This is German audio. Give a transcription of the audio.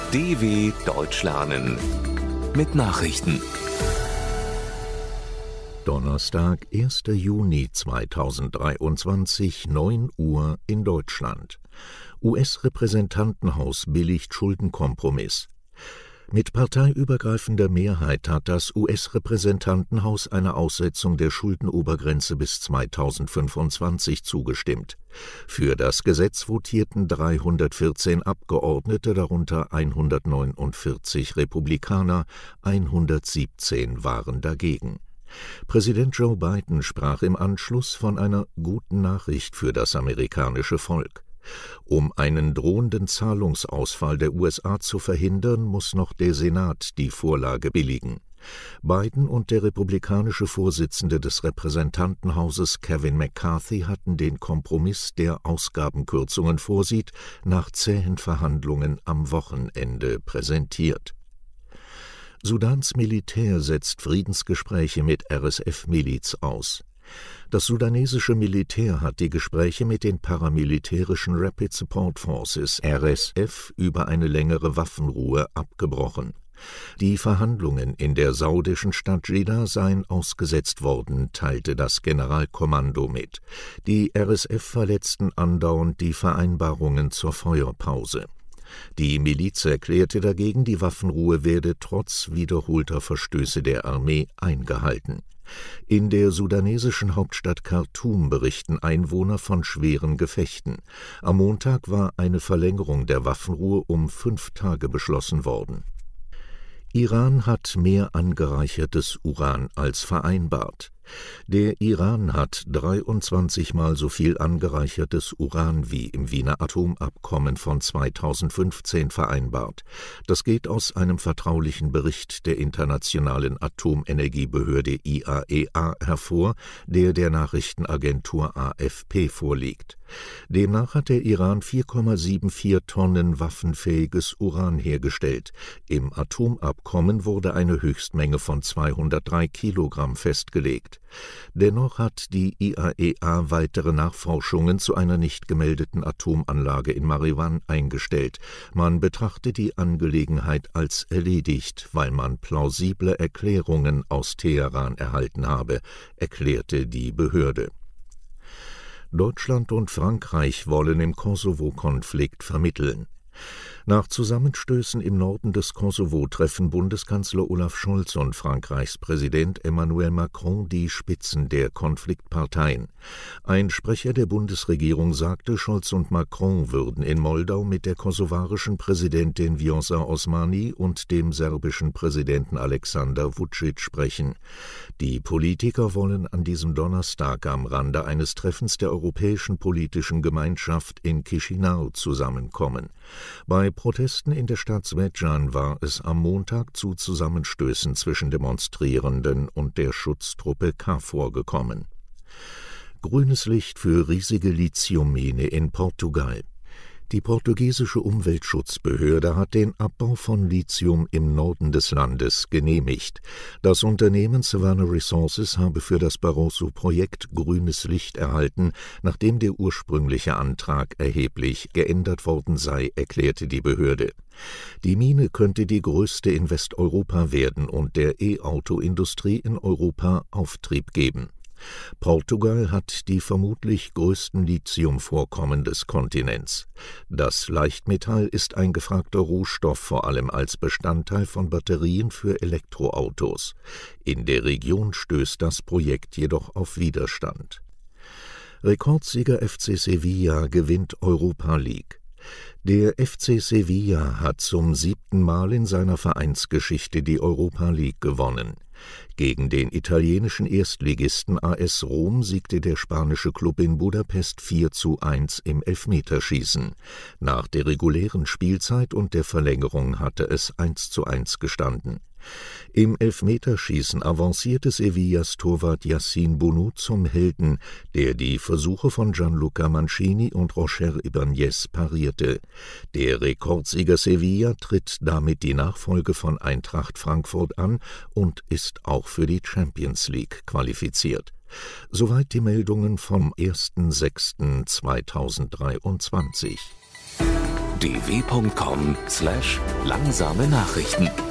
DW Deutsch lernen mit Nachrichten. Donnerstag, 1. Juni 2023, 9 Uhr in Deutschland. US-Repräsentantenhaus billigt Schuldenkompromiss. Mit parteiübergreifender Mehrheit hat das US-Repräsentantenhaus einer Aussetzung der Schuldenobergrenze bis 2025 zugestimmt. Für das Gesetz votierten 314 Abgeordnete, darunter 149 Republikaner, 117 waren dagegen. Präsident Joe Biden sprach im Anschluss von einer guten Nachricht für das amerikanische Volk. Um einen drohenden Zahlungsausfall der USA zu verhindern, muss noch der Senat die Vorlage billigen. Biden und der republikanische Vorsitzende des Repräsentantenhauses Kevin McCarthy hatten den Kompromiss, der Ausgabenkürzungen vorsieht, nach zähen Verhandlungen am Wochenende präsentiert. Sudans Militär setzt Friedensgespräche mit RSF-Miliz aus. Das sudanesische Militär hat die Gespräche mit den paramilitärischen Rapid Support Forces (RSF) über eine längere Waffenruhe abgebrochen. Die Verhandlungen in der saudischen Stadt Jeddah seien ausgesetzt worden, teilte das Generalkommando mit. Die RSF verletzten andauernd die Vereinbarungen zur Feuerpause. Die Miliz erklärte dagegen, die Waffenruhe werde trotz wiederholter Verstöße der Armee eingehalten. In der sudanesischen Hauptstadt Khartoum berichten Einwohner von schweren Gefechten. Am Montag war eine Verlängerung der Waffenruhe um 5 Tage beschlossen worden. Iran hat mehr angereichertes Uran als vereinbart. Der Iran hat 23 Mal so viel angereichertes Uran wie im Wiener Atomabkommen von 2015 vereinbart. Das geht aus einem vertraulichen Bericht der Internationalen Atomenergiebehörde IAEA hervor, der Nachrichtenagentur AFP vorliegt. Demnach hat der Iran 4,74 Tonnen waffenfähiges Uran hergestellt. Im Atomabkommen wurde eine Höchstmenge von 203 Kilogramm festgelegt. Dennoch hat die IAEA weitere Nachforschungen zu einer nicht gemeldeten Atomanlage in Mariwan eingestellt. Man betrachte die Angelegenheit als erledigt, weil man plausible Erklärungen aus Teheran erhalten habe, erklärte die Behörde. Deutschland und Frankreich wollen im Kosovo-Konflikt vermitteln. Nach Zusammenstößen im Norden des Kosovo treffen Bundeskanzler Olaf Scholz und Frankreichs Präsident Emmanuel Macron die Spitzen der Konfliktparteien. Ein Sprecher der Bundesregierung sagte, Scholz und Macron würden in Moldau mit der kosovarischen Präsidentin Vjosa Osmani und dem serbischen Präsidenten Aleksandar Vučić sprechen. Die Politiker wollen an diesem Donnerstag am Rande eines Treffens der Europäischen Politischen Gemeinschaft in Chișinău zusammenkommen. Bei Protesten in der Stadt Zvečan war es am Montag zu Zusammenstößen zwischen Demonstrierenden und der Schutztruppe KFOR gekommen. Grünes Licht für riesige Lithiummine in Portugal. Die portugiesische Umweltschutzbehörde hat den Abbau von Lithium im Norden des Landes genehmigt. Das Unternehmen Savannah Resources habe für das Barroso-Projekt grünes Licht erhalten, nachdem der ursprüngliche Antrag erheblich geändert worden sei, erklärte die Behörde. Die Mine könnte die größte in Westeuropa werden und der E-Auto-Industrie in Europa Auftrieb geben. Portugal hat die vermutlich größten Lithiumvorkommen des Kontinents. Das Leichtmetall ist ein gefragter Rohstoff, vor allem als Bestandteil von Batterien für Elektroautos. In der Region stößt das Projekt jedoch auf Widerstand. Rekordsieger FC Sevilla gewinnt Europa League. Der FC Sevilla hat zum 7. Mal in seiner Vereinsgeschichte die Europa League gewonnen. Gegen den italienischen Erstligisten AS Rom siegte der spanische Klub in Budapest 4:1 im Elfmeterschießen. Nach der regulären Spielzeit und der Verlängerung hatte es 1:1 gestanden. Im Elfmeterschießen avancierte Sevillas Torwart Yacine Bounou zum Helden, der die Versuche von Gianluca Mancini und Roger Ibáñez parierte. Der Rekordsieger Sevilla tritt damit die Nachfolge von Eintracht Frankfurt an und ist auch für die Champions League qualifiziert. Soweit die Meldungen vom 1.6.2023. dw.com/langsame Nachrichten.